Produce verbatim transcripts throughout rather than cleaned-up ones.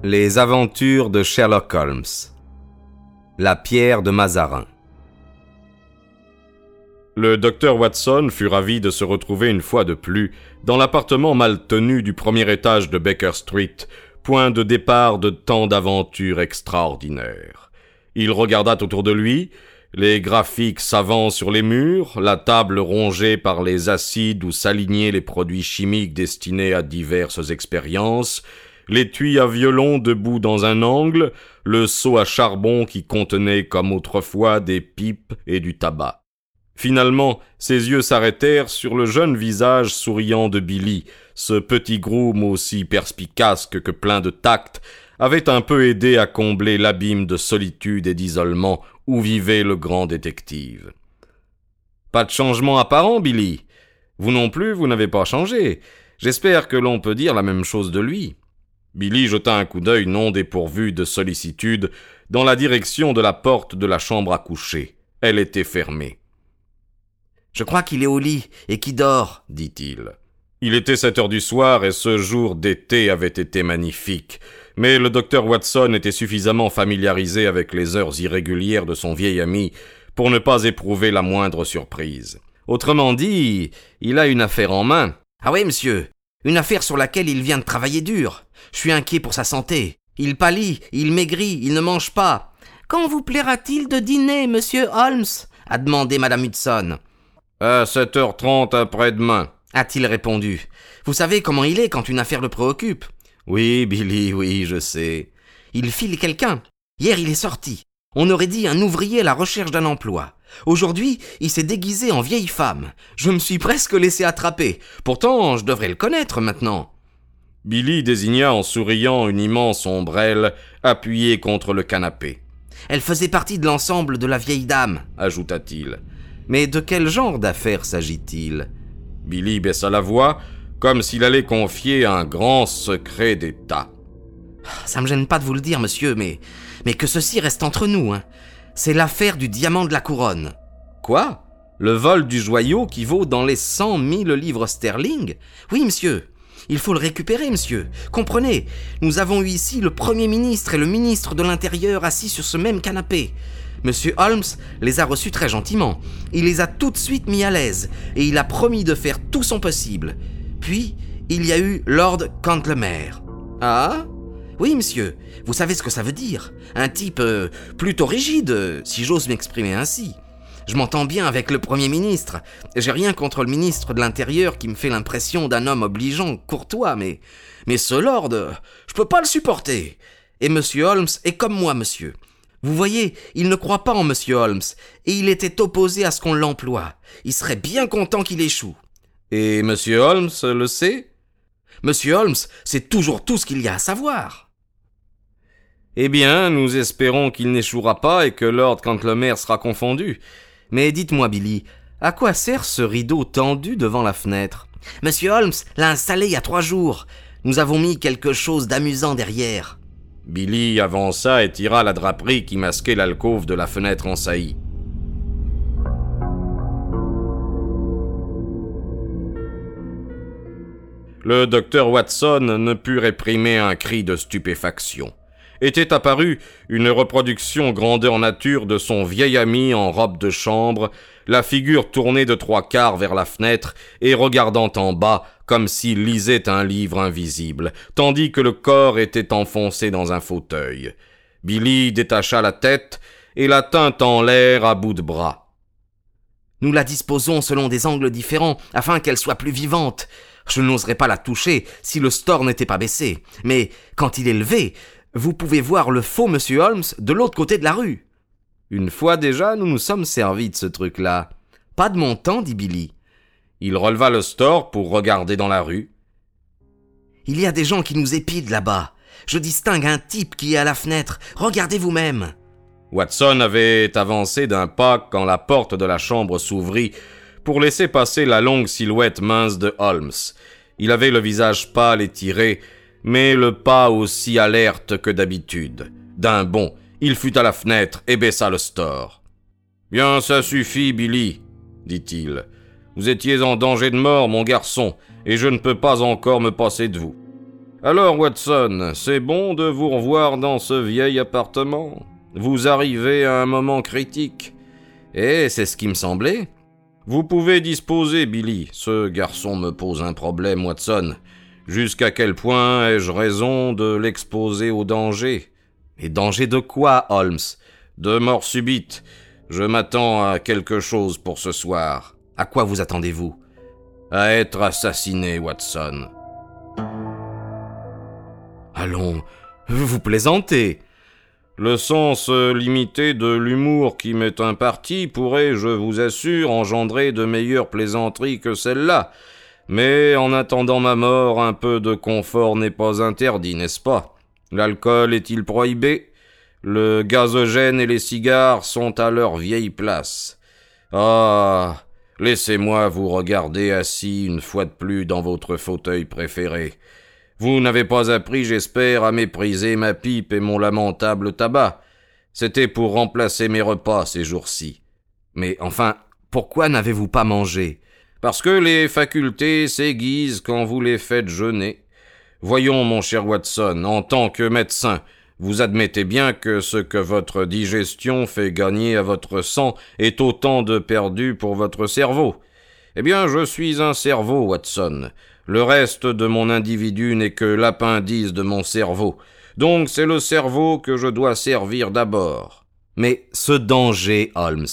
Les aventures de Sherlock Holmes. La pierre de Mazarin. Le docteur Watson fut ravi de se retrouver une fois de plus dans l'appartement mal tenu du premier étage de Baker Street, point de départ de tant d'aventures extraordinaires. Il regarda autour de lui, les graphiques savants sur les murs, la table rongée par les acides où s'alignaient les produits chimiques destinés à diverses expériences, l'étui à violon debout dans un angle, le seau à charbon qui contenait comme autrefois des pipes et du tabac. Finalement, ses yeux s'arrêtèrent sur le jeune visage souriant de Billy. Ce petit groom aussi perspicace que plein de tact avait un peu aidé à combler l'abîme de solitude et d'isolement où vivait le grand détective. « Pas de changement apparent, Billy. Vous non plus, vous n'avez pas changé. J'espère que l'on peut dire la même chose de lui. » Billy jeta un coup d'œil non dépourvu de sollicitude dans la direction de la porte de la chambre à coucher. Elle était fermée. « Je crois qu'il est au lit et qu'il dort, » dit-il. Il était sept heures du soir et ce jour d'été avait été magnifique, mais le docteur Watson était suffisamment familiarisé avec les heures irrégulières de son vieil ami pour ne pas éprouver la moindre surprise. Autrement dit, il a une affaire en main. « Ah oui, monsieur, une affaire sur laquelle il vient de travailler dur. Je suis inquiet pour sa santé. Il pâlit, il maigrit, il ne mange pas. »« Quand vous plaira-t-il de dîner, monsieur Holmes ?» a demandé madame Hudson. « À sept heures trente après-demain, » a-t-il répondu. « Vous savez comment il est quand une affaire le préoccupe. »« Oui, Billy, oui, je sais. »« Il file quelqu'un. Hier, il est sorti. On aurait dit un ouvrier à la recherche d'un emploi. Aujourd'hui, il s'est déguisé en vieille femme. Je me suis presque laissé attraper. Pourtant, je devrais le connaître maintenant. » Billy désigna en souriant une immense ombrelle appuyée contre le canapé. « Elle faisait partie de l'ensemble de la vieille dame, » ajouta-t-il. « Mais de quel genre d'affaires s'agit-il » Billy baissa la voix, comme s'il allait confier un grand secret d'État. « Ça me gêne pas de vous le dire, monsieur, mais, mais que ceci reste entre nous, hein. C'est l'affaire du diamant de la couronne. »« Quoi ? Le vol du joyau qui vaut dans les cent mille livres sterling ?»« Oui, monsieur. Il faut le récupérer, monsieur. Comprenez, nous avons eu ici le Premier ministre et le ministre de l'Intérieur assis sur ce même canapé. Monsieur Holmes les a reçus très gentiment. Il les a tout de suite mis à l'aise et il a promis de faire tout son possible. Puis, il y a eu Lord Cantlemer. »« Ah ? Oui, monsieur. Vous savez ce que ça veut dire. Un type euh, plutôt rigide, si j'ose m'exprimer ainsi. Je m'entends bien avec le Premier ministre. J'ai rien contre le ministre de l'Intérieur qui me fait l'impression d'un homme obligeant, courtois, mais... Mais ce lord, je peux pas le supporter. Et monsieur Holmes est comme moi, monsieur. Vous voyez, il ne croit pas en monsieur Holmes, et il était opposé à ce qu'on l'emploie. Il serait bien content qu'il échoue. »« Et monsieur Holmes le sait ?»« Monsieur Holmes sait toujours tout ce qu'il y a à savoir. » Eh bien, nous espérons qu'il n'échouera pas et que Lord Cantlemer sera confondu. Mais dites-moi, Billy, à quoi sert ce rideau tendu devant la fenêtre ? Monsieur Holmes l'a installé il y a trois jours. Nous avons mis quelque chose d'amusant derrière. Billy avança et tira la draperie qui masquait l'alcôve de la fenêtre en saillie. Le docteur Watson ne put réprimer un cri de stupéfaction. Était apparue une reproduction grandeur nature de son vieil ami en robe de chambre, la figure tournée de trois quarts vers la fenêtre et regardant en bas comme s'il lisait un livre invisible, tandis que le corps était enfoncé dans un fauteuil. Billy détacha la tête et la tint en l'air à bout de bras. « Nous la disposons selon des angles différents afin qu'elle soit plus vivante. Je n'oserais pas la toucher si le store n'était pas baissé, mais quand il est levé, vous pouvez voir le faux monsieur Holmes de l'autre côté de la rue. »« Une fois déjà, nous nous sommes servis de ce truc-là. »« Pas de mon temps, » dit Billy. Il releva le store pour regarder dans la rue. « Il y a des gens qui nous épident là-bas. Je distingue un type qui est à la fenêtre. Regardez vous-même. » Watson avait avancé d'un pas quand la porte de la chambre s'ouvrit pour laisser passer la longue silhouette mince de Holmes. Il avait le visage pâle et tiré, mais le pas aussi alerte que d'habitude. D'un bond, il fut à la fenêtre et baissa le store. « Bien, ça suffit, Billy, » dit-il. « Vous étiez en danger de mort, mon garçon, et je ne peux pas encore me passer de vous. » Alors, Watson, c'est bon de vous revoir dans ce vieil appartement. Vous arrivez à un moment critique. Eh, c'est ce qui me semblait. Vous pouvez disposer, Billy. Ce garçon me pose un problème, Watson. Jusqu'à quel point ai-je raison de l'exposer au danger? Et danger de quoi, Holmes? De mort subite. Je m'attends à quelque chose pour ce soir. À quoi vous attendez-vous? À être assassiné, Watson. Allons, vous plaisantez. Le sens limité de l'humour qui m'est imparti pourrait, je vous assure, engendrer de meilleures plaisanteries que celle-là. Mais en attendant ma mort, un peu de confort n'est pas interdit, n'est-ce pas? L'alcool est-il prohibé? Le gazogène et les cigares sont à leur vieille place. Ah, laissez-moi vous regarder assis une fois de plus dans votre fauteuil préféré. Vous n'avez pas appris, j'espère, à mépriser ma pipe et mon lamentable tabac. C'était pour remplacer mes repas ces jours-ci. Mais enfin, pourquoi n'avez-vous pas mangé? Parce que les facultés s'aiguisent quand vous les faites jeûner. Voyons, mon cher Watson, en tant que médecin, vous admettez bien que ce que votre digestion fait gagner à votre sang est autant de perdu pour votre cerveau. Eh bien, je suis un cerveau, Watson. Le reste de mon individu n'est que l'appendice de mon cerveau. Donc c'est le cerveau que je dois servir d'abord. Mais ce danger, Holmes.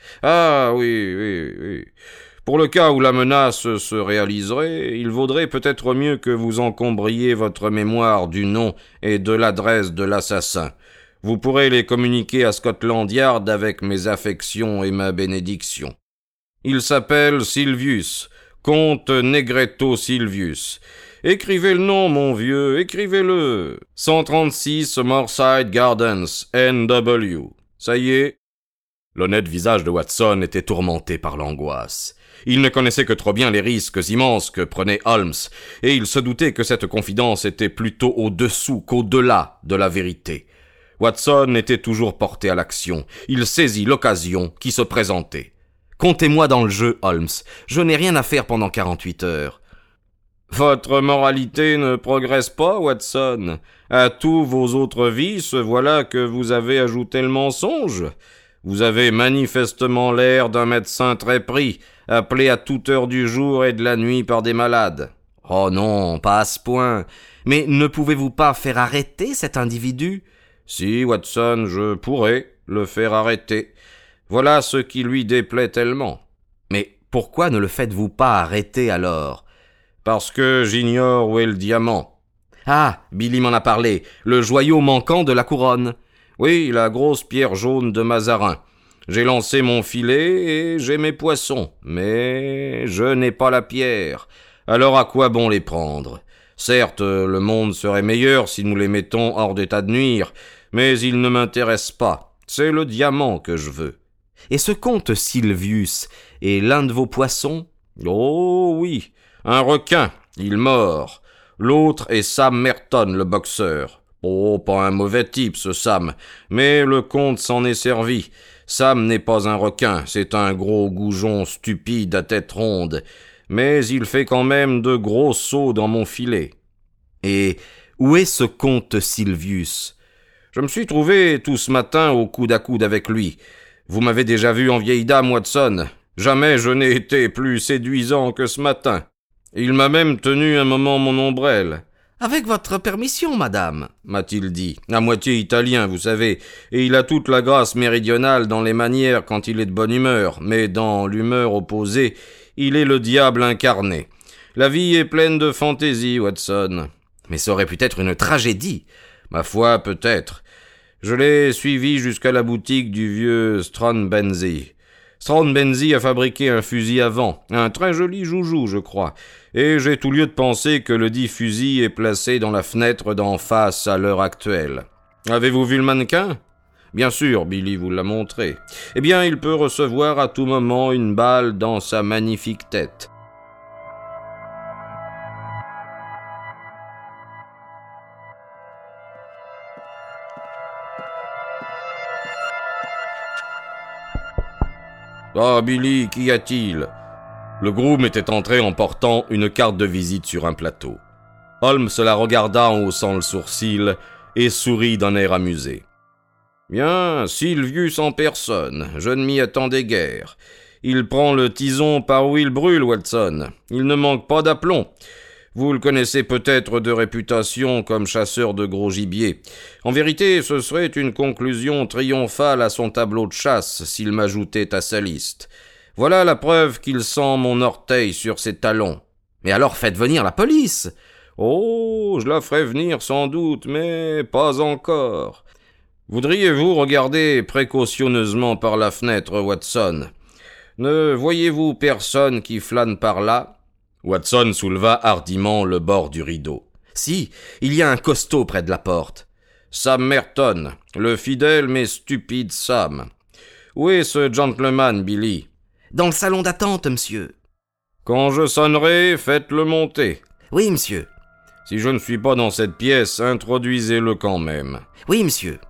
Ah oui, oui, oui. Pour le cas où la menace se réaliserait, il vaudrait peut-être mieux que vous encombriez votre mémoire du nom et de l'adresse de l'assassin. Vous pourrez les communiquer à Scotland Yard avec mes affections et ma bénédiction. Il s'appelle Silvius, comte Negretto Silvius. Écrivez le nom, mon vieux, écrivez-le. cent trente-six Moorside Gardens, N W. Ça y est. L'honnête visage de Watson était tourmenté par l'angoisse. Il ne connaissait que trop bien les risques immenses que prenait Holmes, et il se doutait que cette confidence était plutôt au-dessous qu'au-delà de la vérité. Watson était toujours porté à l'action. Il saisit l'occasion qui se présentait. Comptez-moi dans le jeu, Holmes. Je n'ai rien à faire pendant quarante-huit heures. Votre moralité ne progresse pas, Watson. À tous vos autres vices, voilà que vous avez ajouté le mensonge. Vous avez manifestement l'air d'un médecin très pris, appelé à toute heure du jour et de la nuit par des malades. Oh non, pas à ce point. Mais ne pouvez-vous pas faire arrêter cet individu? Si, Watson, je pourrais le faire arrêter. Voilà ce qui lui déplaît tellement. Mais pourquoi ne le faites-vous pas arrêter alors? Parce que j'ignore où est le diamant. Ah, Billy m'en a parlé, le joyau manquant de la couronne. Oui, la grosse pierre jaune de Mazarin. J'ai lancé mon filet et j'ai mes poissons, mais je n'ai pas la pierre. Alors à quoi bon les prendre? Certes, le monde serait meilleur si nous les mettons hors d'état de nuire, mais il ne m'intéresse pas. C'est le diamant que je veux. Et ce comte Silvius est l'un de vos poissons? Oh oui, un requin, il mord. L'autre est Sam Merton, le boxeur. Oh, pas un mauvais type, ce Sam, mais le comte s'en est servi. Sam n'est pas un requin, c'est un gros goujon stupide à tête ronde, mais il fait quand même de gros sauts dans mon filet. Et où est ce comte Silvius? Je me suis trouvé tout ce matin au coude à coude avec lui. Vous m'avez déjà vu en vieille dame, Watson. Jamais je n'ai été plus séduisant que ce matin. Il m'a même tenu un moment mon ombrelle. « Avec votre permission, madame, » m'a-t-il dit, à moitié italien, vous savez, et il a toute la grâce méridionale dans les manières quand il est de bonne humeur, mais dans l'humeur opposée, il est le diable incarné. La vie est pleine de fantaisie, Watson. Mais ça aurait pu être une tragédie. Ma foi, peut-être. Je l'ai suivi jusqu'à la boutique du vieux Strawnbenzie. Strawnbenzie a fabriqué un fusil à vent, un très joli joujou, je crois, et j'ai tout lieu de penser que le dit fusil est placé dans la fenêtre d'en face à l'heure actuelle. Avez-vous vu le mannequin? Bien sûr, Billy vous l'a montré. Eh bien, il peut recevoir à tout moment une balle dans sa magnifique tête. Ah, Billy, qu'y a-t-il? Le groom était entré en portant une carte de visite sur un plateau. Holmes la regarda en haussant le sourcil et sourit d'un air amusé. « Bien, Sylvius en personne, je ne m'y attendais guère. Il prend le tison par où il brûle, Watson. Il ne manque pas d'aplomb. Vous le connaissez peut-être de réputation comme chasseur de gros gibier. En vérité, ce serait une conclusion triomphale à son tableau de chasse s'il m'ajoutait à sa liste. Voilà la preuve qu'il sent mon orteil sur ses talons. Mais alors faites venir la police. Oh, je la ferai venir sans doute, mais pas encore. Voudriez-vous regarder précautionneusement par la fenêtre, Watson? Ne voyez-vous personne qui flâne par là? Watson souleva hardiment le bord du rideau. Si, il y a un costaud près de la porte. Sam Merton, le fidèle mais stupide Sam. Où est ce gentleman, Billy? Dans le salon d'attente, monsieur. Quand je sonnerai, faites-le monter. Oui, monsieur. Si je ne suis pas dans cette pièce, introduisez-le quand même. Oui, monsieur.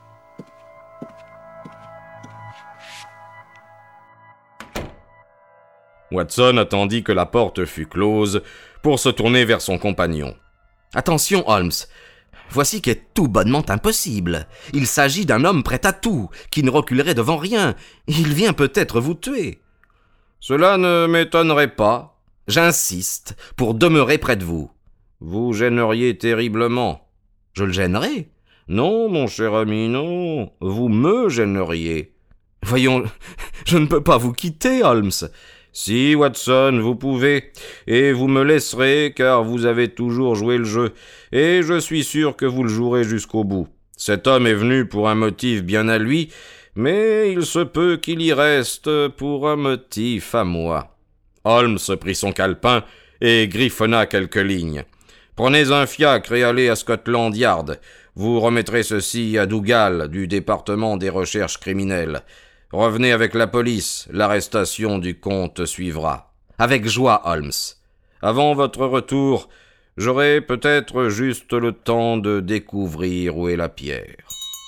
Watson attendit que la porte fût close pour se tourner vers son compagnon. « Attention, Holmes. Voici qui est tout bonnement impossible. Il s'agit d'un homme prêt à tout, qui ne reculerait devant rien. Il vient peut-être vous tuer. »« Cela ne m'étonnerait pas. »« J'insiste, pour demeurer près de vous. »« Vous gêneriez terriblement. »« Je le gênerai. »« Non, mon cher ami, non. Vous me gêneriez. »« Voyons, je ne peux pas vous quitter, Holmes. »« Si, Watson, vous pouvez, et vous me laisserez, car vous avez toujours joué le jeu, et je suis sûr que vous le jouerez jusqu'au bout. Cet homme est venu pour un motif bien à lui, mais il se peut qu'il y reste pour un motif à moi. » Holmes prit son calepin et griffonna quelques lignes. « Prenez un fiacre et allez à Scotland Yard. Vous remettrez ceci à Dougal, du département des recherches criminelles. Revenez avec la police, l'arrestation du comte suivra. »« Avec joie, Holmes. »« Avant votre retour, j'aurai peut-être juste le temps de découvrir où est la pierre. »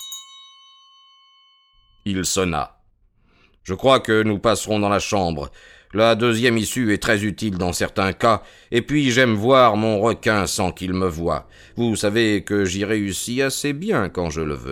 Il sonna. « Je crois que nous passerons dans la chambre. La deuxième issue est très utile dans certains cas, et puis j'aime voir mon requin sans qu'il me voie. Vous savez que j'y réussis assez bien quand je le veux. »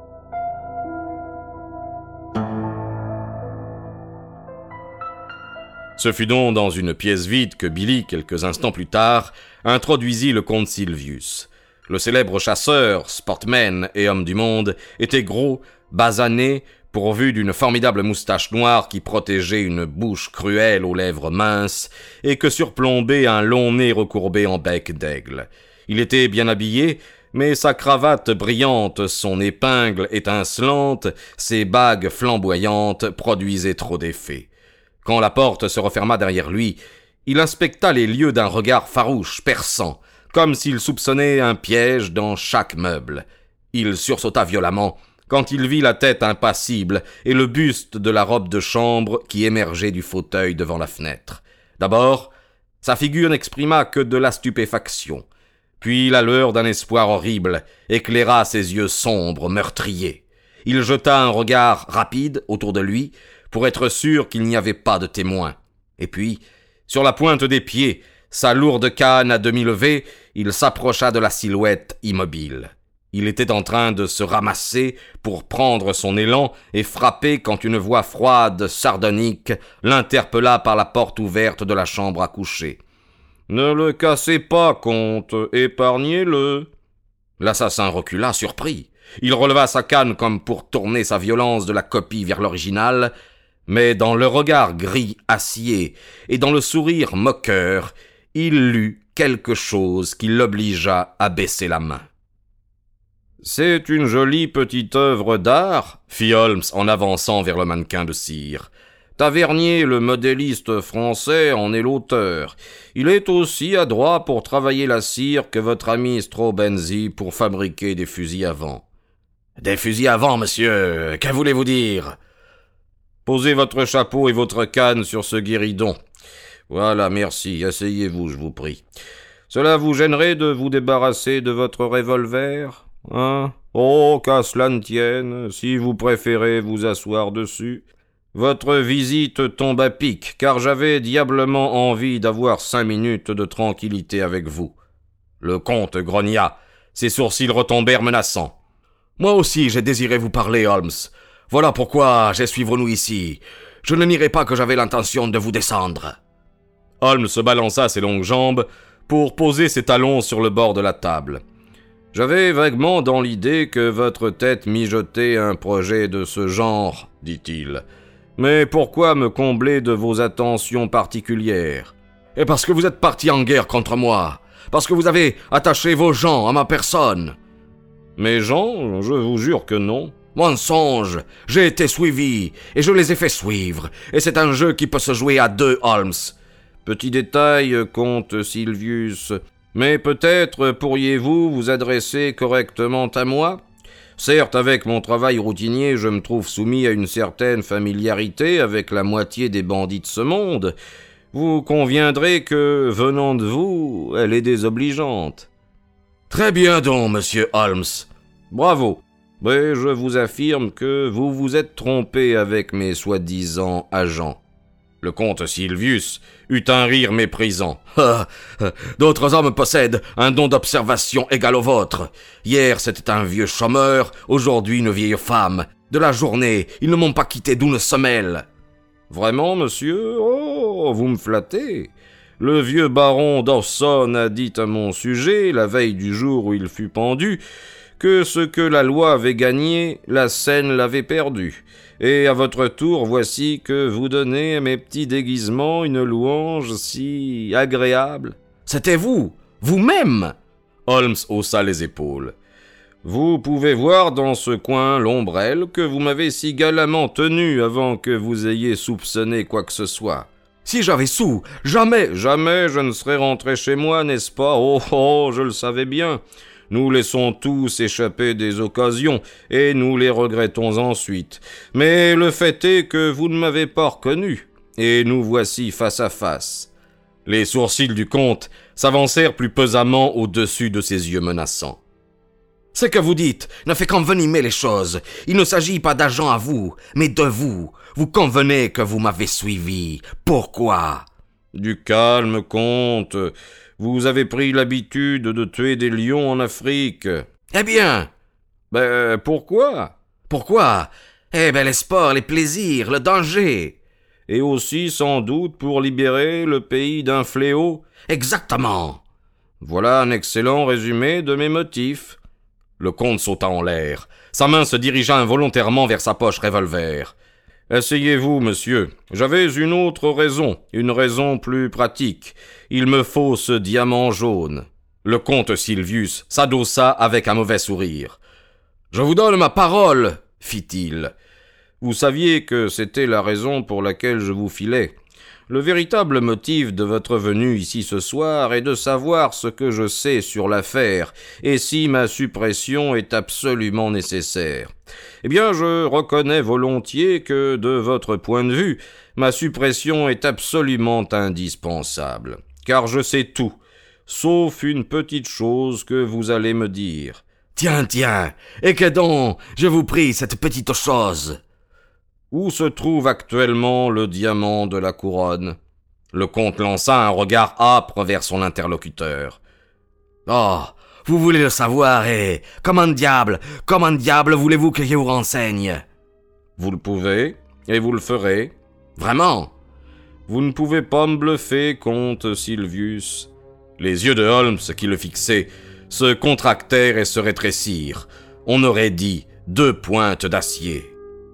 Ce fut donc dans une pièce vide que Billy, quelques instants plus tard, introduisit le comte Sylvius. Le célèbre chasseur, sportman et homme du monde était gros, basané, pourvu d'une formidable moustache noire qui protégeait une bouche cruelle aux lèvres minces et que surplombait un long nez recourbé en bec d'aigle. Il était bien habillé, mais sa cravate brillante, son épingle étincelante, ses bagues flamboyantes produisaient trop d'effet. Quand la porte se referma derrière lui, il inspecta les lieux d'un regard farouche, perçant, comme s'il soupçonnait un piège dans chaque meuble. Il sursauta violemment quand il vit la tête impassible et le buste de la robe de chambre qui émergeait du fauteuil devant la fenêtre. D'abord, sa figure n'exprima que de la stupéfaction. Puis la lueur d'un espoir horrible éclaira ses yeux sombres, meurtriers. Il jeta un regard rapide autour de lui, pour être sûr qu'il n'y avait pas de témoin. Et puis, sur la pointe des pieds, sa lourde canne à demi levée, il s'approcha de la silhouette immobile. Il était en train de se ramasser pour prendre son élan et frapper quand une voix froide, sardonique, l'interpella par la porte ouverte de la chambre à coucher. « Ne le cassez pas, comte, épargnez-le. » L'assassin recula, surpris. Il releva sa canne comme pour tourner sa violence de la copie vers l'original, mais dans le regard gris acier et dans le sourire moqueur, il lut quelque chose qui l'obligea à baisser la main. « C'est une jolie petite œuvre d'art, » fit Holmes en avançant vers le mannequin de cire. « Tavernier, le modéliste français, en est l'auteur. Il est aussi adroit pour travailler la cire que votre ami Straubenzee pour fabriquer des fusils à vent. »« Des fusils à vent, monsieur, que voulez-vous dire ?» Posez votre chapeau et votre canne sur ce guéridon. Voilà, merci, asseyez-vous, je vous prie. Cela vous gênerait de vous débarrasser de votre revolver, hein? Oh, qu'à cela ne tienne, si vous préférez vous asseoir dessus. Votre visite tombe à pic, car j'avais diablement envie d'avoir cinq minutes de tranquillité avec vous. Le comte grogna. Ses sourcils retombèrent menaçants. « Moi aussi j'ai désiré vous parler, Holmes. Voilà pourquoi j'ai suivre-nous ici. Je ne nierai pas que j'avais l'intention de vous descendre. » Holmes se balança ses longues jambes pour poser ses talons sur le bord de la table. « J'avais vaguement dans l'idée que votre tête mijotait un projet de ce genre, dit-il. Mais pourquoi me combler de vos attentions particulières ? Et parce que vous êtes parti en guerre contre moi. Parce que vous avez attaché vos gens à ma personne. » Mes gens, je vous jure que non. Mensonge. J'ai été suivi, et je les ai fait suivre. Et c'est un jeu qui peut se jouer à deux, Holmes. Petit détail, comte Silvius, mais peut-être pourriez-vous vous adresser correctement à moi ? Certes, avec mon travail routinier, je me trouve soumis à une certaine familiarité avec la moitié des bandits de ce monde. Vous conviendrez que, venant de vous, elle est désobligeante. Très bien donc, monsieur Holmes. Bravo. Mais je vous affirme que vous vous êtes trompé avec mes soi-disant agents. Le comte Silvius eut un rire méprisant. Ah, d'autres hommes possèdent un don d'observation égal au vôtre. Hier, c'était un vieux chômeur, aujourd'hui une vieille femme. De la journée, ils ne m'ont pas quitté d'une semelle. Vraiment, monsieur ? Oh, vous me flattez. Le vieux baron Dawson a dit à mon sujet, la veille du jour où il fut pendu, que ce que la loi avait gagné, la scène l'avait perdu. Et à votre tour, voici que vous donnez à mes petits déguisements une louange si agréable. C'était vous, vous-même. Holmes haussa les épaules. Vous pouvez voir dans ce coin l'ombrelle que vous m'avez si galamment tenu avant que vous ayez soupçonné quoi que ce soit. Si j'avais sou, jamais, jamais je ne serais rentré chez moi, n'est-ce pas ? Oh, oh, je le savais bien. Nous laissons tous échapper des occasions, et nous les regrettons ensuite. Mais le fait est que vous ne m'avez pas reconnu, et nous voici face à face. Les sourcils du comte s'avancèrent plus pesamment au-dessus de ses yeux menaçants. Ce que vous dites ne fait qu'envenimer les choses. Il ne s'agit pas d'agent à vous, mais de vous. Vous convenez que vous m'avez suivi. Pourquoi ? Du calme, comte. Vous avez pris l'habitude de tuer des lions en Afrique. Eh bien ? Ben, pourquoi ? Pourquoi ? Eh ben, les sports, les plaisirs, le danger. Et aussi, sans doute, pour libérer le pays d'un fléau. Exactement. Voilà un excellent résumé de mes motifs. Le comte sauta en l'air. Sa main se dirigea involontairement vers sa poche revolver. « Asseyez-vous, monsieur. J'avais une autre raison, une raison plus pratique. Il me faut ce diamant jaune. » Le comte Silvius s'adossa avec un mauvais sourire. « Je vous donne ma parole, fit-il. Vous saviez que c'était la raison pour laquelle je vous filais. Le véritable motif de votre venue ici ce soir est de savoir ce que je sais sur l'affaire et si ma suppression est absolument nécessaire. Eh bien, je reconnais volontiers que, de votre point de vue, ma suppression est absolument indispensable, car je sais tout, sauf une petite chose que vous allez me dire. Tiens, tiens, et que donc, je vous prie, cette petite chose ? Où se trouve actuellement le diamant de la couronne ? Le comte lança un regard âpre vers son interlocuteur. Oh, vous voulez le savoir, et comment diable, comment diable voulez-vous que je vous renseigne ? Vous le pouvez, et vous le ferez. Vraiment ? Vous ne pouvez pas me bluffer, comte Silvius. Les yeux de Holmes, qui le fixaient, se contractèrent et se rétrécirent. On aurait dit deux pointes d'acier.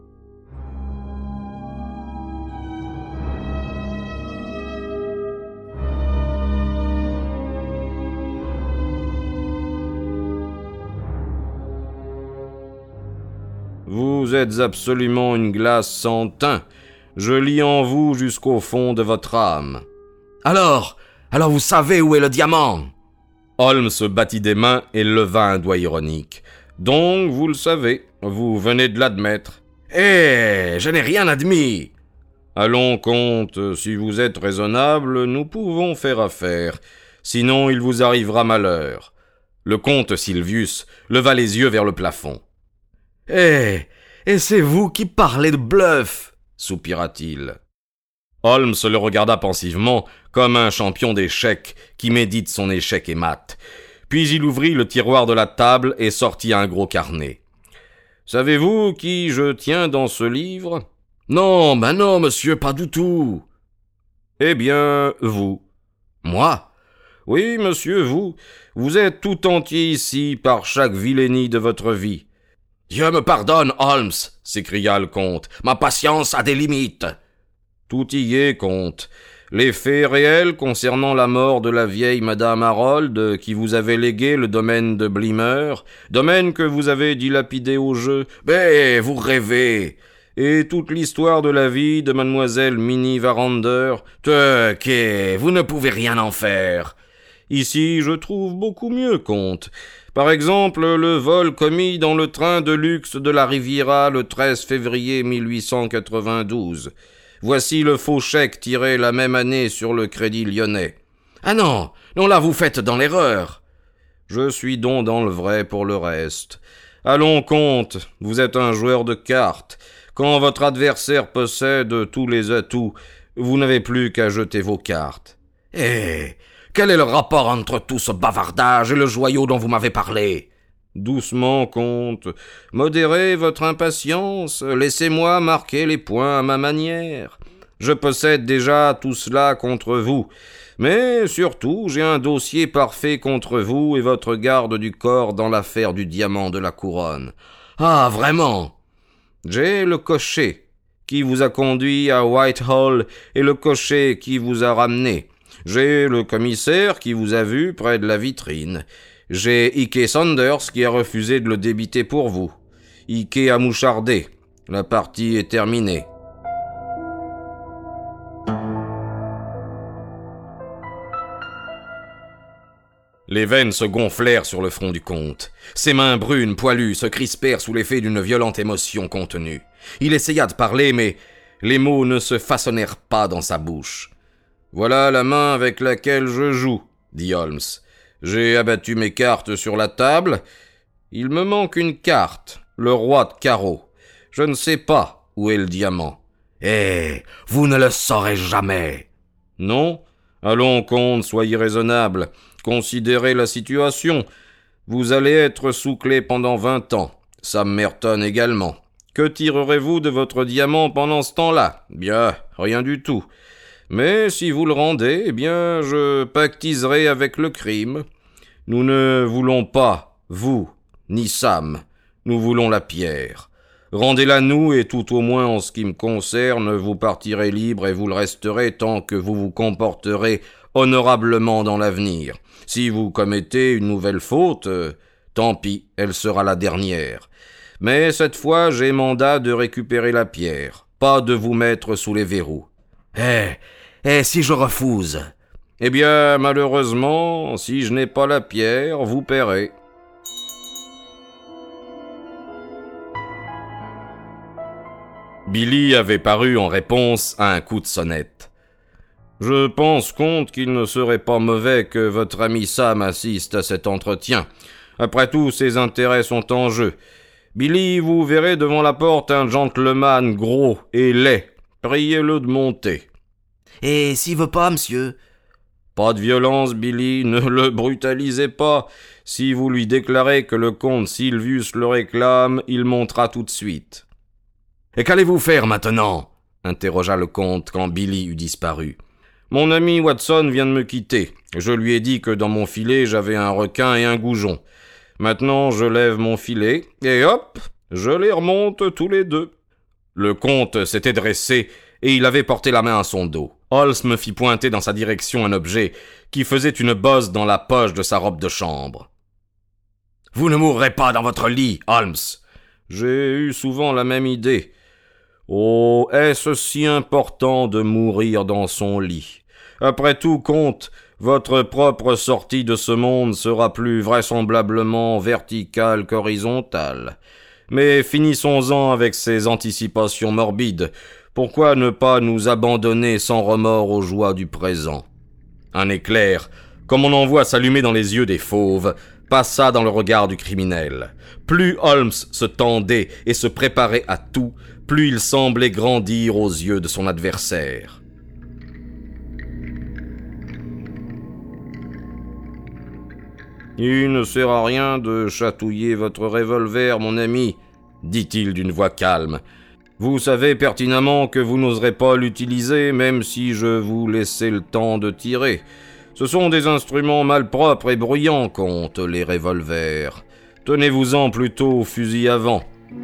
Vous êtes absolument une glace sans teint. Je lis en vous jusqu'au fond de votre âme. Alors, alors vous savez où est le diamant ? Holmes se battit des mains et leva un doigt ironique. Donc, vous le savez, vous venez de l'admettre. Eh, je n'ai rien admis. Allons, comte, si vous êtes raisonnable, nous pouvons faire affaire. Sinon, il vous arrivera malheur. Le comte Silvius leva les yeux vers le plafond. Eh, et c'est vous qui parlez de bluff, soupira-t-il. Holmes le regarda pensivement, comme un champion d'échecs qui médite son échec et mat. Puis il ouvrit le tiroir de la table et sortit un gros carnet. « Savez-vous qui je tiens dans ce livre ?»« Non, ben non, monsieur, pas du tout. »« Eh bien, vous. »« Moi ?»« Oui, monsieur, vous. Vous êtes tout entier ici par chaque vilainie de votre vie. »« Dieu me pardonne, Holmes !» s'écria le comte. « Ma patience a des limites. » « Tout y est, comte. Les faits réels concernant la mort de la vieille Madame Harold, qui vous avait légué le domaine de Blimer, domaine que vous avez dilapidé au jeu. Mais vous rêvez. Et toute l'histoire de la vie de Mademoiselle Minnie Varander. Tuquet, vous ne pouvez rien en faire. Ici, je trouve beaucoup mieux, comte. Par exemple, le vol commis dans le train de luxe de la Riviera le treize février mille huit cent quatre-vingt-douze. Voici le faux chèque tiré la même année sur le Crédit Lyonnais. Ah non, non là vous faites dans l'erreur. Je suis donc dans le vrai pour le reste. Allons, comte, vous êtes un joueur de cartes. Quand votre adversaire possède tous les atouts, vous n'avez plus qu'à jeter vos cartes. Eh, quel est le rapport entre tout ce bavardage et le joyau dont vous m'avez parlé ? Doucement, comte. Modérez votre impatience. Laissez-moi marquer les points à ma manière. Je possède déjà tout cela contre vous. Mais, surtout, j'ai un dossier parfait contre vous et votre garde du corps dans l'affaire du diamant de la couronne. Ah, vraiment ? J'ai le cocher qui vous a conduit à Whitehall et le cocher qui vous a ramené. J'ai le commissaire qui vous a vu près de la vitrine. J'ai Ike Saunders qui a refusé de le débiter pour vous. Ike a mouchardé. La partie est terminée. Les veines se gonflèrent sur le front du comte. Ses mains brunes, poilues, se crispèrent sous l'effet d'une violente émotion contenue. Il essaya de parler, mais les mots ne se façonnèrent pas dans sa bouche. « Voilà la main avec laquelle je joue, » dit Holmes. J'ai abattu mes cartes sur la table. Il me manque une carte, le roi de carreau. Je ne sais pas où est le diamant. Eh, vous ne le saurez jamais. Non? Allons, comte, soyez raisonnable. Considérez la situation. Vous allez être sous clé pendant vingt ans. Sam Merton également. Que tirerez-vous de votre diamant pendant ce temps-là? Bien, rien du tout. Mais si vous le rendez, eh bien, je pactiserai avec le crime. Nous ne voulons pas, vous, ni Sam. Nous voulons la pierre. Rendez-la nous, et tout au moins en ce qui me concerne, vous partirez libre et vous le resterez tant que vous vous comporterez honorablement dans l'avenir. Si vous commettez une nouvelle faute, euh, tant pis, elle sera la dernière. Mais cette fois, j'ai mandat de récupérer la pierre, pas de vous mettre sous les verrous. Eh, eh, si je refuse? Eh bien, malheureusement, si je n'ai pas la pierre, vous paierez. Billy avait paru en réponse à un coup de sonnette. « Je pense, comte, qu'il ne serait pas mauvais que votre ami Sam assiste à cet entretien. Après tout, ses intérêts sont en jeu. Billy, vous verrez devant la porte un gentleman gros et laid. Priez-le de monter. »« Et s'il veut pas, monsieur ?»« Pas de violence, Billy, ne le brutalisez pas. Si vous lui déclarez que le comte Silvius le réclame, il montera tout de suite. »« Et qu'allez-vous faire maintenant ?» interrogea le comte quand Billy eut disparu. « Mon ami Watson vient de me quitter. Je lui ai dit que dans mon filet, j'avais un requin et un goujon. Maintenant, je lève mon filet, et hop, je les remonte tous les deux. » Le comte s'était dressé, et il avait porté la main à son dos. Holmes me fit pointer dans sa direction un objet qui faisait une bosse dans la poche de sa robe de chambre. « Vous ne mourrez pas dans votre lit, Holmes !»« J'ai eu souvent la même idée. Oh, est-ce si important de mourir dans son lit? Après tout, comte, votre propre sortie de ce monde sera plus vraisemblablement verticale qu'horizontale. Mais finissons-en avec ces anticipations morbides. Pourquoi ne pas nous abandonner sans remords aux joies du présent? » Un éclair, comme on en voit s'allumer dans les yeux des fauves, passa dans le regard du criminel. Plus Holmes se tendait et se préparait à tout, plus il semblait grandir aux yeux de son adversaire. Il ne sert à rien de chatouiller votre revolver, mon ami, dit-il d'une voix calme. Vous savez pertinemment que vous n'oserez pas l'utiliser, même si je vous laissais le temps de tirer. Ce sont des instruments malpropres et bruyants, comte, les revolvers. Tenez-vous-en plutôt au fusil à vent.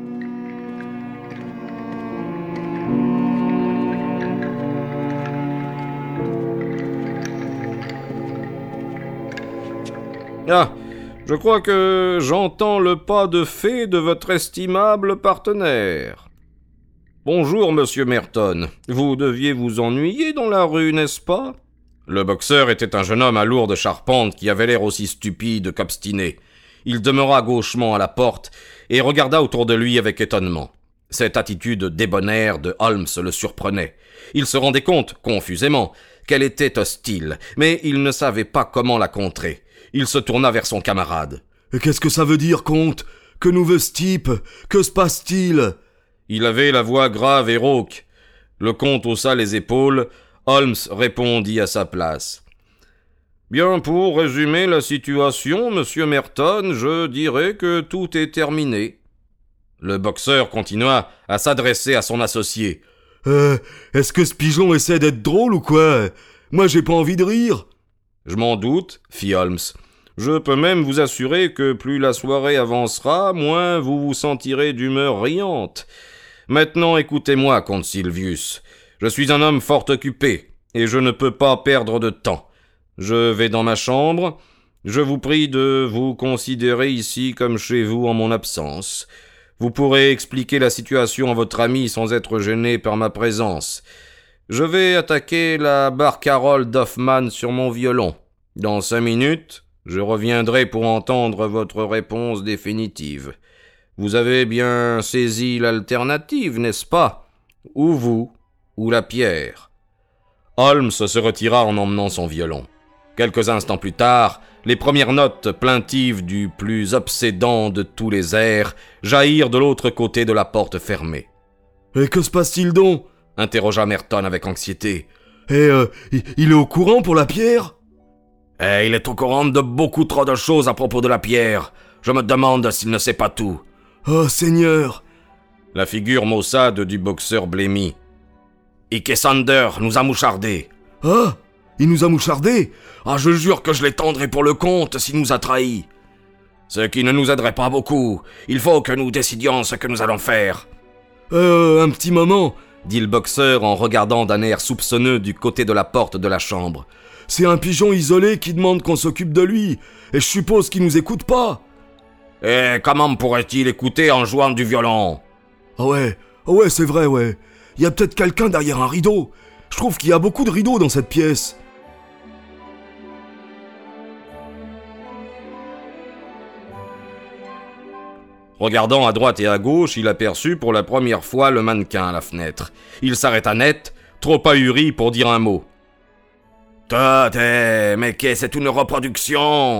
Ah, je crois que j'entends le pas de fait de votre estimable partenaire. Bonjour, monsieur Merton. Vous deviez vous ennuyer dans la rue, n'est-ce pas? Le boxeur était un jeune homme à lourde charpente qui avait l'air aussi stupide qu'obstiné. Il demeura gauchement à la porte et regarda autour de lui avec étonnement. Cette attitude débonnaire de Holmes le surprenait. Il se rendait compte, confusément, qu'elle était hostile, mais il ne savait pas comment la contrer. Il se tourna vers son camarade. « Qu'est-ce que ça veut dire, comte? Que nous veut ce type? Que se passe-t-il » Il avait la voix grave et rauque. Le comte haussa les épaules. Holmes répondit à sa place. « Bien, pour résumer la situation, monsieur Merton, je dirais que tout est terminé. » Le boxeur continua à s'adresser à son associé. Euh, est-ce que ce pigeon essaie d'être drôle ou quoi? Moi, j'ai pas envie de rire. »« Je m'en doute, fit Holmes. Je peux même vous assurer que plus la soirée avancera, moins vous vous sentirez d'humeur riante. Maintenant, écoutez-moi, comte Silvius. Je suis un homme fort occupé, et je ne peux pas perdre de temps. Je vais dans ma chambre. Je vous prie de vous considérer ici comme chez vous en mon absence. Vous pourrez expliquer la situation à votre ami sans être gêné par ma présence. Je vais attaquer la barcarolle d'Hoffmann sur mon violon. Dans cinq minutes, je reviendrai pour entendre votre réponse définitive. Vous avez bien saisi l'alternative, n'est-ce pas? Ou vous, ou la pierre. » Holmes se retira en emmenant son violon. Quelques instants plus tard, les premières notes plaintives du plus obsédant de tous les airs jaillirent de l'autre côté de la porte fermée. « Et que se passe-t-il donc » interrogea Merton avec anxiété. « Et euh, il est au courant pour la pierre ?»« Eh, il est au courant de beaucoup trop de choses à propos de la pierre. Je me demande s'il ne sait pas tout. »« Oh, Seigneur !» La figure maussade du boxeur blêmit. « Ike Sander nous a mouchardés. »« Ah, il nous a mouchardés ?»« Ah, je jure que je l'étendrai pour le compte s'il nous a trahis. Ce qui ne nous aiderait pas beaucoup. Il faut que nous décidions ce que nous allons faire. »« Euh, un petit moment, » dit le boxeur en regardant d'un air soupçonneux du côté de la porte de la chambre. « C'est un pigeon isolé qui demande qu'on s'occupe de lui, et je suppose qu'il nous écoute pas. »« Et comment pourrait-il écouter en jouant du violon ?»« Ah ouais, ah ouais, c'est vrai, ouais. Il y a peut-être quelqu'un derrière un rideau. Je trouve qu'il y a beaucoup de rideaux dans cette pièce. » Regardant à droite et à gauche, il aperçut pour la première fois le mannequin à la fenêtre. Il s'arrêta net, trop ahuri pour dire un mot. « Tate, mais qu'est-ce, c'est une reproduction ?»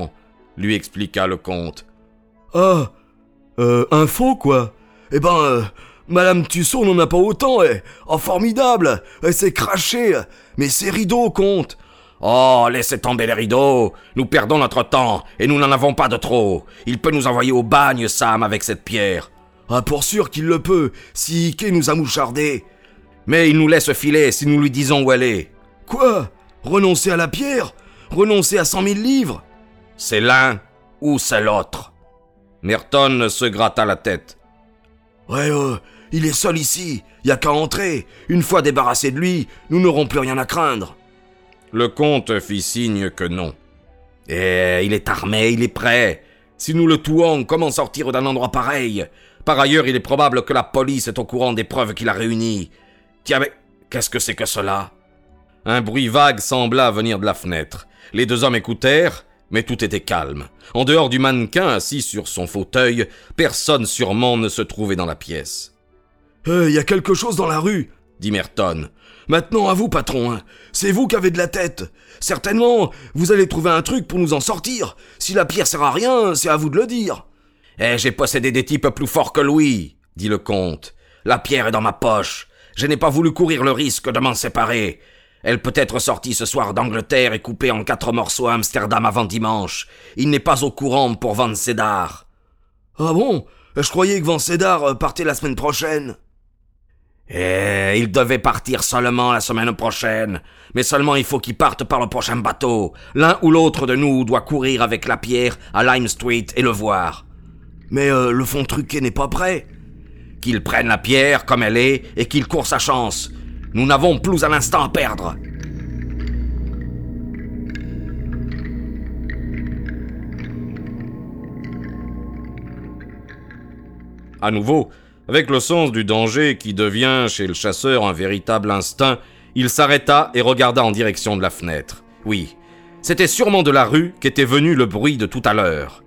lui expliqua le comte. « Ah, euh, un faux, quoi. Eh ben, euh, Madame Tussaud n'en a pas autant, eh. Oh, formidable. Elle s'est crachée. Mais c'est rideaux, comte. » Oh, laissez tomber les rideaux. Nous perdons notre temps, et nous n'en avons pas de trop. Il peut nous envoyer au bagne, Sam, avec cette pierre. Ah, pour sûr qu'il le peut, si Ike nous a mouchardés. Mais il nous laisse filer si nous lui disons où elle est. Quoi? Renoncer à la pierre? Renoncer à cent mille livres? C'est l'un ou c'est l'autre. Merton se gratta la tête. Ouais, euh, il est seul ici. Y a qu'à entrer. Une fois débarrassé de lui, nous n'aurons plus rien à craindre. Le comte fit signe que non. « Eh, il est armé, il est prêt. Si nous le tuons, comment sortir d'un endroit pareil? Par ailleurs, il est probable que la police est au courant des preuves qu'il a réunies. Tiens, mais qu'est-ce que c'est que cela ?» Un bruit vague sembla venir de la fenêtre. Les deux hommes écoutèrent, mais tout était calme. En dehors du mannequin assis sur son fauteuil, personne sûrement ne se trouvait dans la pièce. « Eh, y a quelque chose dans la rue !» dit Merton. « Maintenant, à vous, patron, hein. C'est vous qui avez de la tête. Certainement, vous allez trouver un truc pour nous en sortir. Si la pierre sert à rien, c'est à vous de le dire. »« Eh, j'ai possédé des types plus forts que Louis, » dit le comte. « La pierre est dans ma poche. Je n'ai pas voulu courir le risque de m'en séparer. Elle peut être sortie ce soir d'Angleterre et coupée en quatre morceaux à Amsterdam avant dimanche. Il n'est pas au courant pour Van Sédar. »« Ah bon ? Je croyais que Van Sédar partait la semaine prochaine. »« Eh, il devait partir seulement la semaine prochaine. Mais seulement il faut qu'il parte par le prochain bateau. L'un ou l'autre de nous doit courir avec la pierre à Lime Street et le voir. »« Mais euh, le fond truqué n'est pas prêt. » »« Qu'il prenne la pierre comme elle est et qu'il court sa chance. Nous n'avons plus un instant à perdre. » À nouveau, avec le sens du danger qui devient chez le chasseur un véritable instinct, il s'arrêta et regarda en direction de la fenêtre. Oui, c'était sûrement de la rue qu'était venu le bruit de tout à l'heure.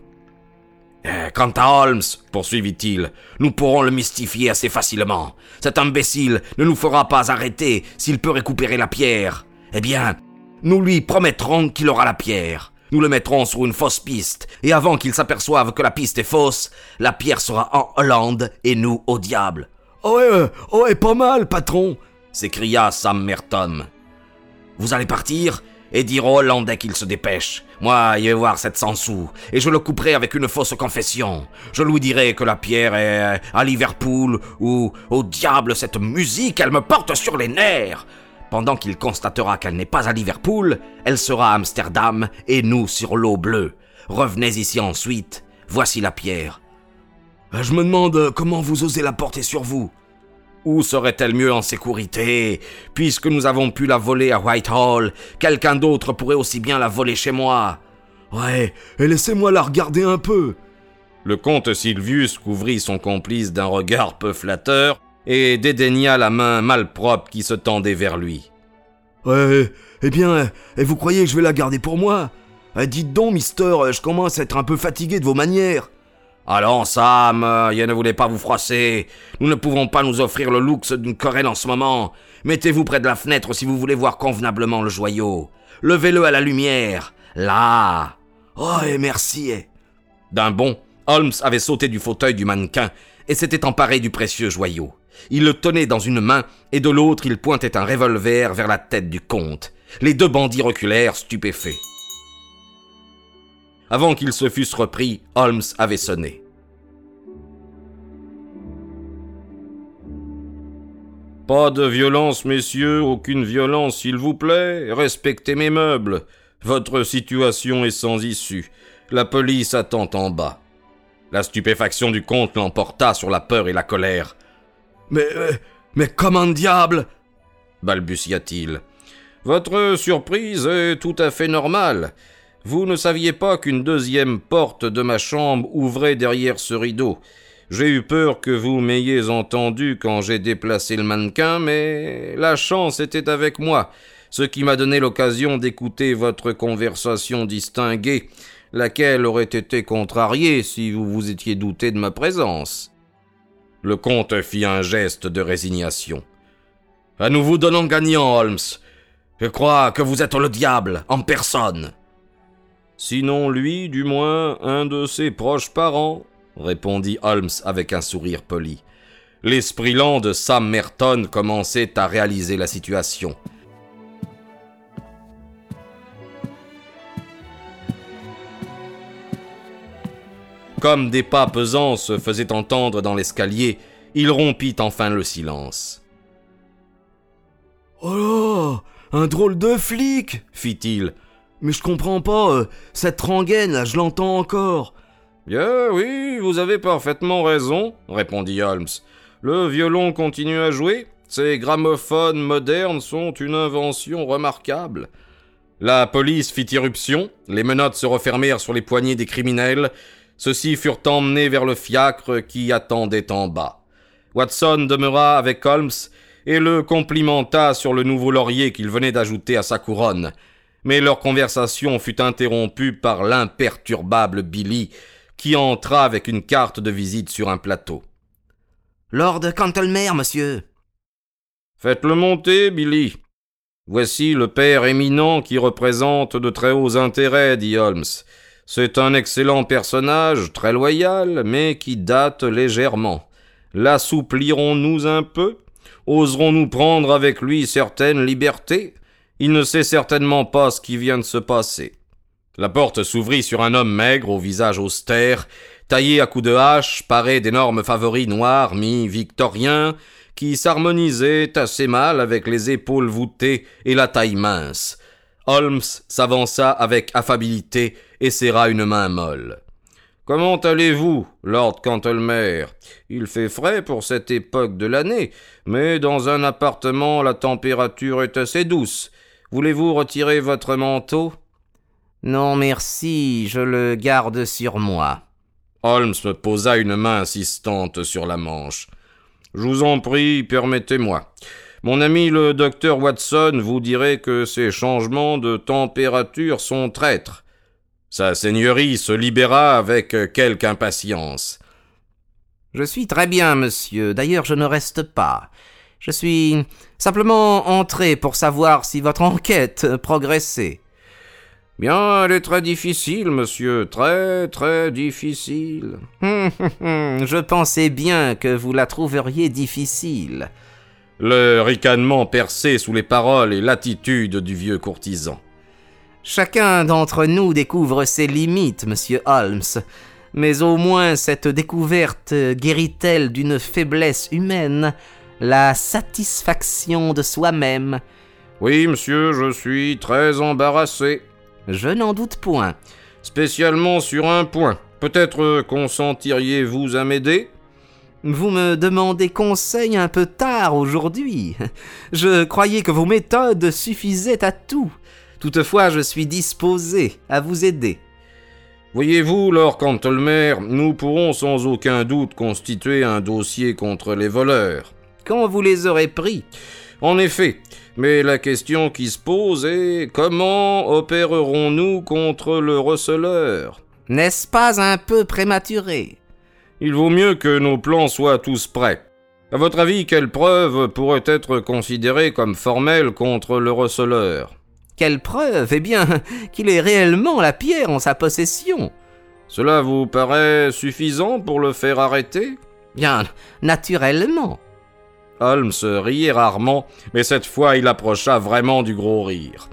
Eh, quant à Holmes, poursuivit-il, nous pourrons le mystifier assez facilement. Cet imbécile ne nous fera pas arrêter s'il peut récupérer la pierre. Eh bien, nous lui promettrons qu'il aura la pierre. Nous le mettrons sur une fausse piste, et avant qu'il s'aperçoive que la piste est fausse, la pierre sera en Hollande et nous au diable. « Oh ouais, euh, oh ouais, pas mal, patron !» s'écria Sam Merton. « Vous allez partir et dire au Hollandais qu'il se dépêche. Moi, il va voir sept cents sous, et je le couperai avec une fausse confession. Je lui dirai que la pierre est à Liverpool, ou au diable cette musique, elle me porte sur les nerfs. Pendant qu'il constatera qu'elle n'est pas à Liverpool, elle sera à Amsterdam, et nous sur l'eau bleue. Revenez ici ensuite, voici la pierre. » Je me demande comment vous osez la porter sur vous. Où serait-elle mieux en sécurité? Puisque nous avons pu la voler à Whitehall, quelqu'un d'autre pourrait aussi bien la voler chez moi. Ouais, et laissez-moi la regarder un peu. Le comte Silvius couvrit son complice d'un regard peu flatteur et dédaigna la main malpropre qui se tendait vers lui. Ouais, eh bien, et vous croyez que je vais la garder pour moi? Dites donc, mister, je commence à être un peu fatigué de vos manières. Allons, Sam, je ne voulais pas vous froisser. Nous ne pouvons pas nous offrir le luxe d'une querelle en ce moment. Mettez-vous près de la fenêtre si vous voulez voir convenablement le joyau. Levez-le à la lumière. Là. Oh, et merci. D'un bond, Holmes avait sauté du fauteuil du mannequin et s'était emparé du précieux joyau. Il le tenait dans une main et de l'autre il pointait un revolver vers la tête du comte. Les deux bandits reculèrent stupéfaits. Avant qu'ils se fussent repris, Holmes avait sonné. « Pas de violence, messieurs, aucune violence, s'il vous plaît. Respectez mes meubles. Votre situation est sans issue. La police attend en bas. » La stupéfaction du comte l'emporta sur la peur et la colère. « Mais, mais, mais comment diable ?» balbutia-t-il. « Votre surprise est tout à fait normale. Vous ne saviez pas qu'une deuxième porte de ma chambre ouvrait derrière ce rideau. J'ai eu peur que vous m'ayez entendu quand j'ai déplacé le mannequin, mais la chance était avec moi, ce qui m'a donné l'occasion d'écouter votre conversation distinguée, laquelle aurait été contrariée si vous vous étiez douté de ma présence. » Le comte fit un geste de résignation. « Nous vous donnons gagnant, Holmes. Je crois que vous êtes le diable, en personne. » « Sinon lui, du moins, un de ses proches parents, » répondit Holmes avec un sourire poli. L'esprit lent de Sam Merton commençait à réaliser la situation. Comme des pas pesants se faisaient entendre dans l'escalier, il rompit enfin le silence. « Oh là, un drôle de flic !» fit-il. Mais je comprends pas, euh, cette rengaine, là, je l'entends encore. Bien, oui, vous avez parfaitement raison, répondit Holmes. Le violon continue à jouer. Ces gramophones modernes sont une invention remarquable. La police fit irruption, les menottes se refermèrent sur les poignets des criminels. Ceux-ci furent emmenés vers le fiacre qui attendait en bas. Watson demeura avec Holmes et le complimenta sur le nouveau laurier qu'il venait d'ajouter à sa couronne. Mais leur conversation fut interrompue par l'imperturbable Billy, qui entra avec une carte de visite sur un plateau. « Lord Cantlemer, monsieur. »« Faites-le monter, Billy. Voici le père éminent qui représente de très hauts intérêts, dit Holmes. C'est un excellent personnage, très loyal, mais qui date légèrement. L'assouplirons-nous un peu? Oserons-nous prendre avec lui certaines libertés ? Il ne sait certainement pas ce qui vient de se passer. » La porte s'ouvrit sur un homme maigre, au visage austère, taillé à coups de hache, paré d'énormes favoris noirs mi-victoriens, qui s'harmonisaient assez mal avec les épaules voûtées et la taille mince. Holmes s'avança avec affabilité et serra une main molle. « Comment allez-vous, Lord Cantlemer ? Il fait frais pour cette époque de l'année, mais dans un appartement la température est assez douce. Voulez-vous retirer votre manteau ? » « Non, merci, je le garde sur moi. » Holmes me posa une main insistante sur la manche. « Je vous en prie, permettez-moi. Mon ami le docteur Watson vous dirait que ces changements de température sont traîtres. » Sa seigneurie se libéra avec quelque impatience. « Je suis très bien, monsieur. D'ailleurs, je ne reste pas. Je suis simplement entré pour savoir si votre enquête progressait. » « Bien, elle est très difficile, monsieur, très, très difficile. » Hum, hum, hum, je pensais bien que vous la trouveriez difficile. Le ricanement perçait sous les paroles et l'attitude du vieux courtisan. Chacun d'entre nous découvre ses limites, monsieur Holmes, mais au moins cette découverte guérit-elle d'une faiblesse humaine, la satisfaction de soi-même. Oui, monsieur, je suis très embarrassé. Je n'en doute point. Spécialement sur un point. Peut-être consentiriez-vous à m'aider ? Vous me demandez conseil un peu tard aujourd'hui. Je croyais que vos méthodes suffisaient à tout. Toutefois, je suis disposé à vous aider. Voyez-vous, Lord Cantlemer, nous pourrons sans aucun doute constituer un dossier contre les voleurs. Quand vous les aurez pris ? En effet, mais la question qui se pose est comment opérerons-nous contre le receleur ? N'est-ce pas un peu prématuré ? Il vaut mieux que nos plans soient tous prêts. À votre avis, quelle preuve pourrait être considérée comme formelle contre le receleur ? Quelle preuve ? Eh bien, qu'il ait réellement la pierre en sa possession. Cela vous paraît suffisant pour le faire arrêter ? Bien, naturellement. Holmes riait rarement, mais cette fois il approcha vraiment du gros rire.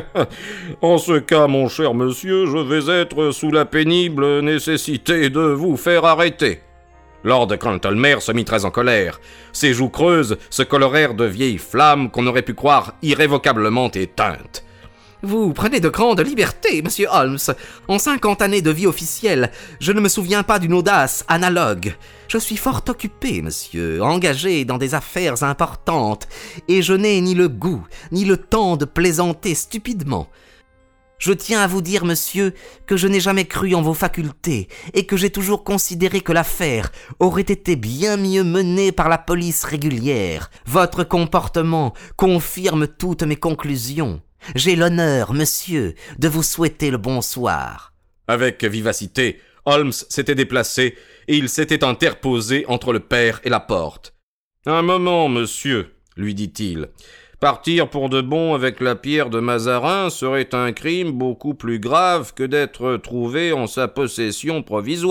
« En ce cas, mon cher monsieur, je vais être sous la pénible nécessité de vous faire arrêter. » Lord Cantlemer se mit très en colère. Ses joues creuses se colorèrent de vieilles flammes qu'on aurait pu croire irrévocablement éteintes. Vous prenez de grandes libertés, monsieur Holmes. En cinquante années de vie officielle, je ne me souviens pas d'une audace analogue. Je suis fort occupé, monsieur, engagé dans des affaires importantes, et je n'ai ni le goût, ni le temps de plaisanter stupidement. Je tiens à vous dire, monsieur, que je n'ai jamais cru en vos facultés, et que j'ai toujours considéré que l'affaire aurait été bien mieux menée par la police régulière. Votre comportement confirme toutes mes conclusions. J'ai l'honneur, monsieur, de vous souhaiter le bonsoir. » Avec vivacité, Holmes s'était déplacé et il s'était interposé entre le père et la porte. « Un moment, monsieur, » lui dit-il. « Partir pour de bon avec la pierre de Mazarin serait un crime beaucoup plus grave que d'être trouvé en sa possession provisoire. »«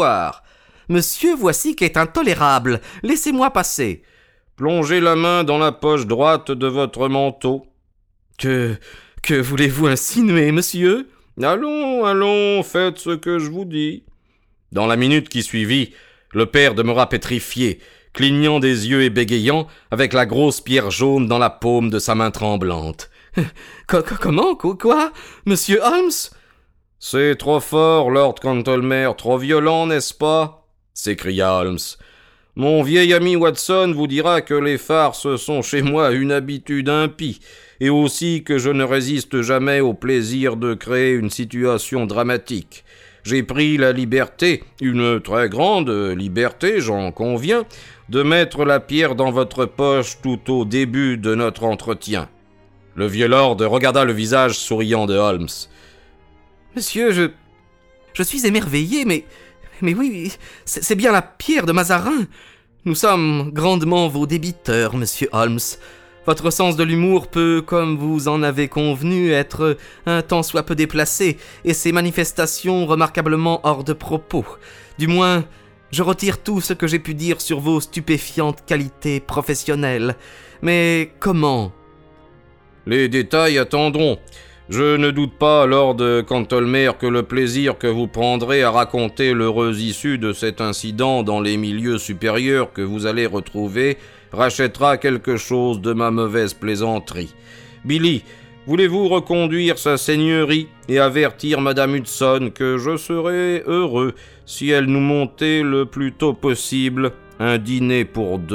Monsieur, voici qu'est intolérable. Laissez-moi passer. »« Plongez la main dans la poche droite de votre manteau. »« Que... que voulez-vous insinuer, monsieur ? » ?»« Allons, allons, faites ce que je vous dis. » Dans la minute qui suivit, le père demeura pétrifié, clignant des yeux et bégayant, avec la grosse pierre jaune dans la paume de sa main tremblante. « Comment ? Quoi ? Monsieur Holmes ?»« C'est trop fort, Lord Cantlemer, trop violent, n'est-ce pas ?» s'écria Holmes. « Mon vieil ami Watson vous dira que les farces sont chez moi une habitude impie, et aussi que je ne résiste jamais au plaisir de créer une situation dramatique. J'ai pris la liberté, une très grande liberté, j'en conviens, de mettre la pierre dans votre poche tout au début de notre entretien. » Le vieux lord regarda le visage souriant de Holmes. « Monsieur, je... je suis émerveillé, mais... mais oui, c'est, c'est bien la pierre de Mazarin. Nous sommes grandement vos débiteurs, monsieur Holmes. Votre sens de l'humour peut, comme vous en avez convenu, être un tant soit peu déplacé, et ses manifestations remarquablement hors de propos. Du moins, je retire tout ce que j'ai pu dire sur vos stupéfiantes qualités professionnelles. Mais comment ? Les détails attendront. Je ne doute pas, Lord Cantlemer, que le plaisir que vous prendrez à raconter l'heureuse issue de cet incident dans les milieux supérieurs que vous allez retrouver rachètera quelque chose de ma mauvaise plaisanterie. Billy, voulez-vous reconduire sa seigneurie et avertir Madame Hudson que je serais heureux si elle nous montait le plus tôt possible un dîner pour deux ?